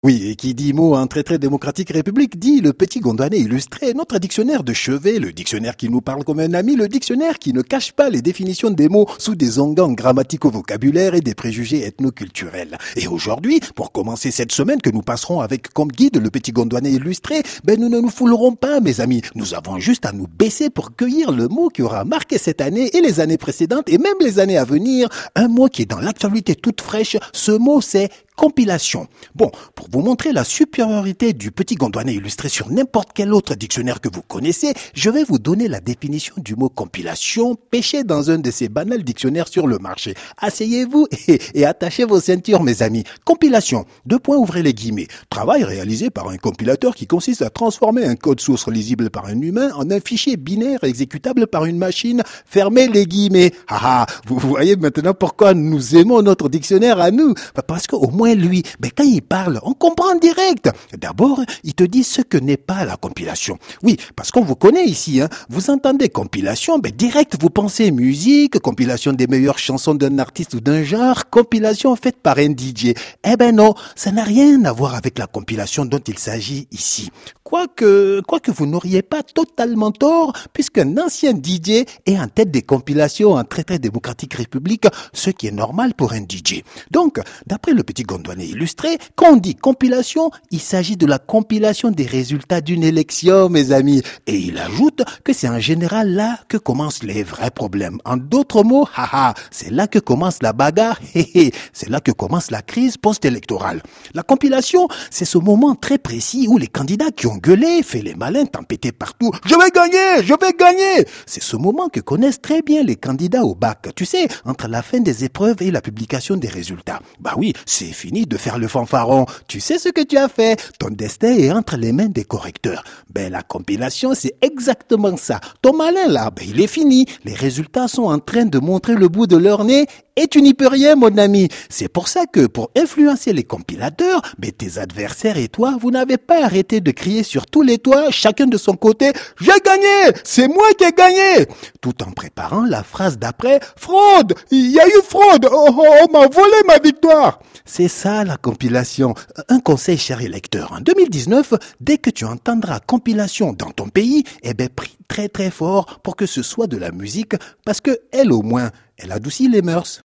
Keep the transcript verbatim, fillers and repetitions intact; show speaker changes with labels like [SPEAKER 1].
[SPEAKER 1] Oui, et qui dit mot en très très démocratique république dit le petit Gondouanais illustré, notre dictionnaire de chevet, le dictionnaire qui nous parle comme un ami, le dictionnaire qui ne cache pas les définitions des mots sous des onguents grammatico-vocabulaires et des préjugés ethnoculturels. Et aujourd'hui, pour commencer cette semaine que nous passerons avec comme guide le petit Gondouanais illustré, ben nous ne nous foulerons pas mes amis, nous avons juste à nous baisser pour cueillir le mot qui aura marqué cette année et les années précédentes et même les années à venir, un mot qui est dans l'actualité toute fraîche, ce mot c'est compilation. Bon, pour vous montrer la supériorité du petit Gondouanais illustré sur n'importe quel autre dictionnaire que vous connaissez, je vais vous donner la définition du mot compilation pêché dans un de ces banals dictionnaires sur le marché. Asseyez-vous et, et attachez vos ceintures, mes amis. Compilation, deux points, ouvrez les guillemets. Travail réalisé par un compilateur qui consiste à transformer un code source lisible par un humain en un fichier binaire exécutable par une machine. Fermez les guillemets. Ah ah, vous voyez maintenant pourquoi nous aimons notre dictionnaire à nous. Parce qu'au moins lui, ben quand il parle, on comprend direct. D'abord, il te dit ce que n'est pas la compilation. Oui, parce qu'on vous connaît ici, hein. Vous entendez compilation, ben direct vous pensez musique, compilation des meilleures chansons d'un artiste ou d'un genre, compilation faite par un D J. Eh ben non, ça n'a rien à voir avec la compilation dont il s'agit ici. Quoique, quoique vous n'auriez pas totalement tort, puisqu'un ancien D J est en tête des compilations en très très démocratique république, ce qui est normal pour un D J. Donc, d'après le petit Gondouanais illustré, quand on dit compilation, il s'agit de la compilation des résultats d'une élection, mes amis. Et il ajoute que c'est en général là que commencent les vrais problèmes. En d'autres mots, haha, c'est là que commence la bagarre, héhé, c'est là que commence la crise post-électorale. La compilation, c'est ce moment très précis où les candidats qui ont gueulé, fait les malins, tempêtés partout, je vais gagner, je vais gagner. C'est ce moment que connaissent très bien les candidats au bac. Tu sais, entre la fin des épreuves et la publication des résultats. Bah oui, c'est fini de faire le fanfaron. Tu sais ce que tu as fait. Ton destin est entre les mains des correcteurs. Ben, la compilation, c'est exactement ça. Ton malin, là, ben, il est fini. Les résultats sont en train de montrer le bout de leur nez et tu n'y peux rien, mon ami. C'est pour ça que, pour influencer les compilateurs, ben, tes adversaires et toi, vous n'avez pas arrêté de crier sur tous les toits, chacun de son côté, j'ai gagné! C'est moi qui ai gagné! Tout en préparant la phrase d'après, fraude! Il y a eu fraude! Oh, oh, on m'a volé ma victoire! C'est ça la compilation. Un conseil, cher électeur. En deux mille dix-neuf, dès que tu entendras compilation dans ton pays, eh ben, prie très très fort pour que ce soit de la musique parce que elle au moins, elle adoucit les mœurs.